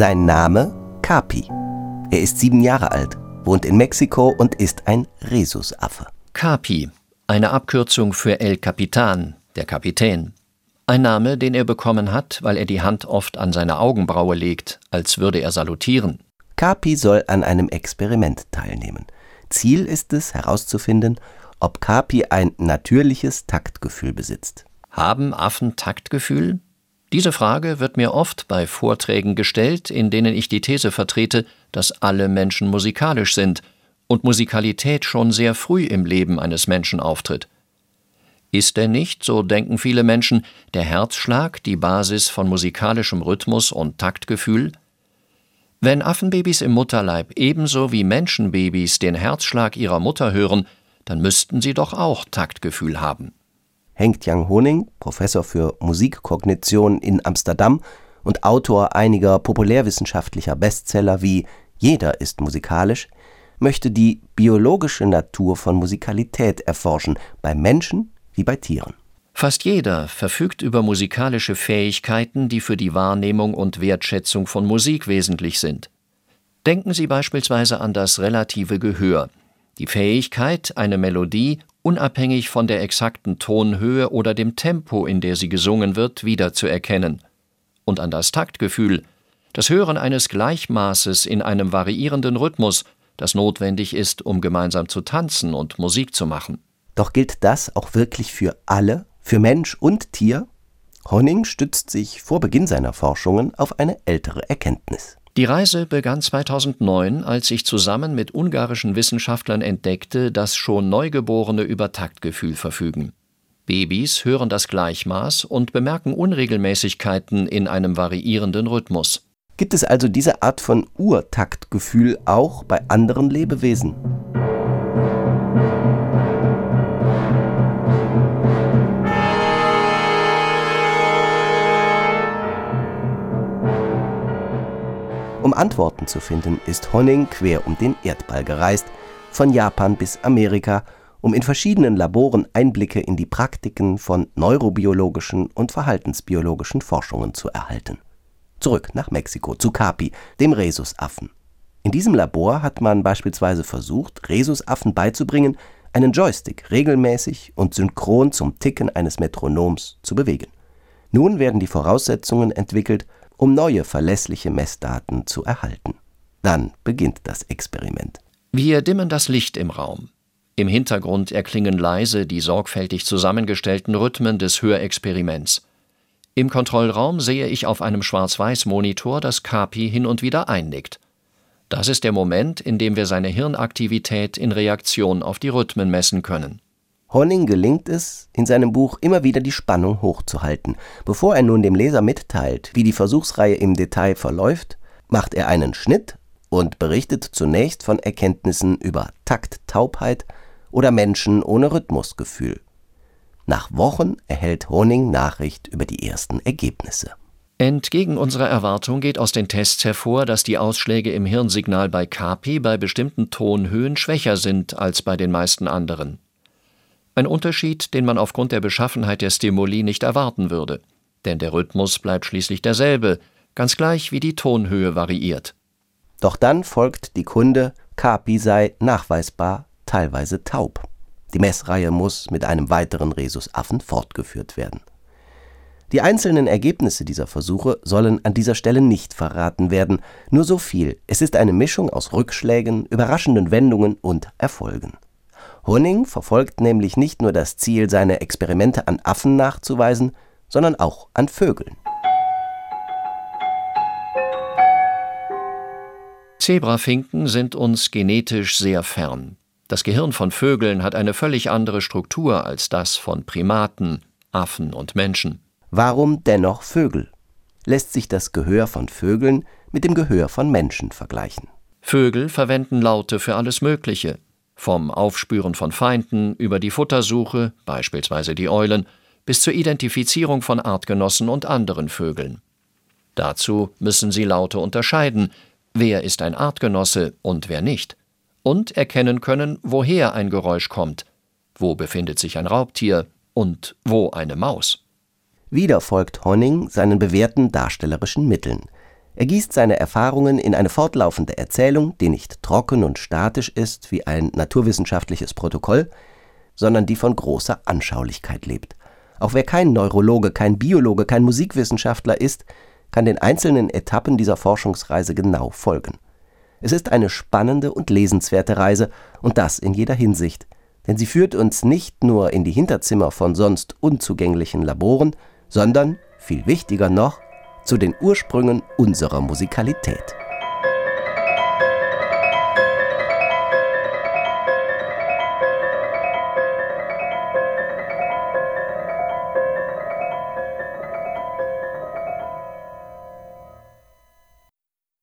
Sein Name Capi. Er ist 7 Jahre alt, wohnt in Mexiko und ist ein Rhesusaffe. Capi, eine Abkürzung für El Capitan, der Kapitän. Ein Name, den er bekommen hat, weil er die Hand oft an seine Augenbraue legt, als würde er salutieren. Capi soll an einem Experiment teilnehmen. Ziel ist es, herauszufinden, ob Capi ein natürliches Taktgefühl besitzt. Haben Affen Taktgefühl? Diese Frage wird mir oft bei Vorträgen gestellt, in denen ich die These vertrete, dass alle Menschen musikalisch sind und Musikalität schon sehr früh im Leben eines Menschen auftritt. Ist denn nicht, so denken viele Menschen, der Herzschlag die Basis von musikalischem Rhythmus und Taktgefühl? Wenn Affenbabys im Mutterleib ebenso wie Menschenbabys den Herzschlag ihrer Mutter hören, dann müssten sie doch auch Taktgefühl haben. Henk-Jan Honing, Professor für Musikkognition in Amsterdam und Autor einiger populärwissenschaftlicher Bestseller wie »Jeder ist musikalisch«, möchte die biologische Natur von Musikalität erforschen, bei Menschen wie bei Tieren. Fast jeder verfügt über musikalische Fähigkeiten, die für die Wahrnehmung und Wertschätzung von Musik wesentlich sind. Denken Sie beispielsweise an das relative Gehör, die Fähigkeit, eine Melodie unabhängig von der exakten Tonhöhe oder dem Tempo, in der sie gesungen wird, wiederzuerkennen. Und an das Taktgefühl, das Hören eines Gleichmaßes in einem variierenden Rhythmus, das notwendig ist, um gemeinsam zu tanzen und Musik zu machen. Doch gilt das auch wirklich für alle, für Mensch und Tier? Honing stützt sich vor Beginn seiner Forschungen auf eine ältere Erkenntnis. Die Reise begann 2009, als ich zusammen mit ungarischen Wissenschaftlern entdeckte, dass schon Neugeborene über Taktgefühl verfügen. Babys hören das Gleichmaß und bemerken Unregelmäßigkeiten in einem variierenden Rhythmus. Gibt es also diese Art von Urtaktgefühl auch bei anderen Lebewesen? Um Antworten zu finden, ist Honing quer um den Erdball gereist, von Japan bis Amerika, um in verschiedenen Laboren Einblicke in die Praktiken von neurobiologischen und verhaltensbiologischen Forschungen zu erhalten. Zurück nach Mexiko, zu Capi, dem Rhesusaffen. In diesem Labor hat man beispielsweise versucht, Rhesusaffen beizubringen, einen Joystick regelmäßig und synchron zum Ticken eines Metronoms zu bewegen. Nun werden die Voraussetzungen entwickelt, um neue verlässliche Messdaten zu erhalten. Dann beginnt das Experiment. Wir dimmen das Licht im Raum. Im Hintergrund erklingen leise die sorgfältig zusammengestellten Rhythmen des Hörexperiments. Im Kontrollraum sehe ich auf einem Schwarz-Weiß-Monitor, dass Capi hin und wieder einnickt. Das ist der Moment, in dem wir seine Hirnaktivität in Reaktion auf die Rhythmen messen können. Honing gelingt es, in seinem Buch immer wieder die Spannung hochzuhalten. Bevor er nun dem Leser mitteilt, wie die Versuchsreihe im Detail verläuft, macht er einen Schnitt und berichtet zunächst von Erkenntnissen über Takttaubheit oder Menschen ohne Rhythmusgefühl. Nach Wochen erhält Honing Nachricht über die ersten Ergebnisse. Entgegen unserer Erwartung geht aus den Tests hervor, dass die Ausschläge im Hirnsignal bei Capi bei bestimmten Tonhöhen schwächer sind als bei den meisten anderen. Ein Unterschied, den man aufgrund der Beschaffenheit der Stimuli nicht erwarten würde. Denn der Rhythmus bleibt schließlich derselbe, ganz gleich wie die Tonhöhe variiert. Doch dann folgt die Kunde, Capi sei nachweisbar teilweise taub. Die Messreihe muss mit einem weiteren Rhesusaffen fortgeführt werden. Die einzelnen Ergebnisse dieser Versuche sollen an dieser Stelle nicht verraten werden. Nur so viel: Es ist eine Mischung aus Rückschlägen, überraschenden Wendungen und Erfolgen. Honing verfolgt nämlich nicht nur das Ziel, seine Experimente an Affen nachzuweisen, sondern auch an Vögeln. Zebrafinken sind uns genetisch sehr fern. Das Gehirn von Vögeln hat eine völlig andere Struktur als das von Primaten, Affen und Menschen. Warum dennoch Vögel? Lässt sich das Gehör von Vögeln mit dem Gehör von Menschen vergleichen? Vögel verwenden Laute für alles Mögliche. Vom Aufspüren von Feinden über die Futtersuche, beispielsweise die Eulen, bis zur Identifizierung von Artgenossen und anderen Vögeln. Dazu müssen sie Laute unterscheiden, wer ist ein Artgenosse und wer nicht, und erkennen können, woher ein Geräusch kommt, wo befindet sich ein Raubtier und wo eine Maus. Wieder folgt Honing seinen bewährten darstellerischen Mitteln. Er gießt seine Erfahrungen in eine fortlaufende Erzählung, die nicht trocken und statisch ist wie ein naturwissenschaftliches Protokoll, sondern die von großer Anschaulichkeit lebt. Auch wer kein Neurologe, kein Biologe, kein Musikwissenschaftler ist, kann den einzelnen Etappen dieser Forschungsreise genau folgen. Es ist eine spannende und lesenswerte Reise, und das in jeder Hinsicht, denn sie führt uns nicht nur in die Hinterzimmer von sonst unzugänglichen Laboren, sondern, viel wichtiger noch, zu den Ursprüngen unserer Musikalität.